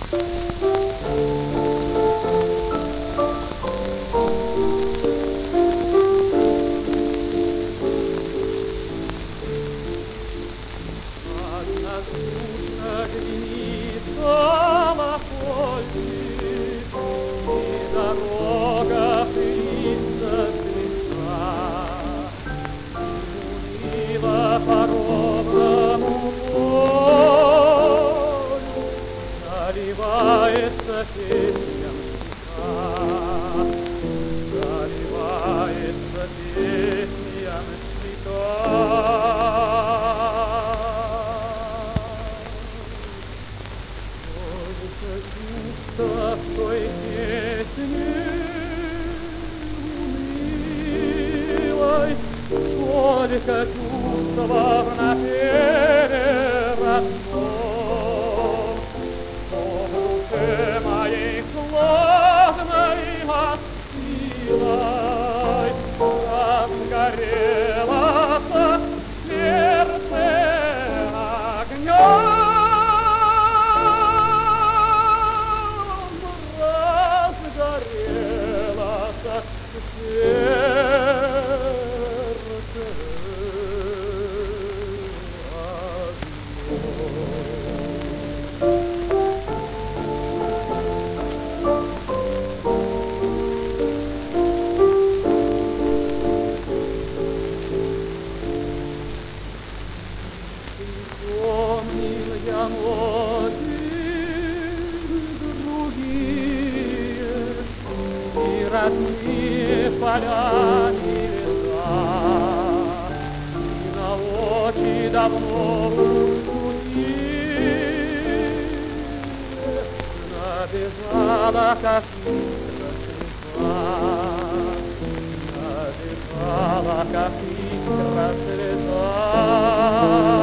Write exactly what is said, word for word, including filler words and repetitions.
Заливается песням стиха, заливается песням стиха. Сколько чувства в той песне унылой, сколько чувства в напеве родном. Моей сложной силой разгорелось сердце огнем, разгорелось сердце огнем. Помнил я ночи другие и родные поля и леса, и на очи давно устудили, набежала как искра слеза, набежала как искра слеза.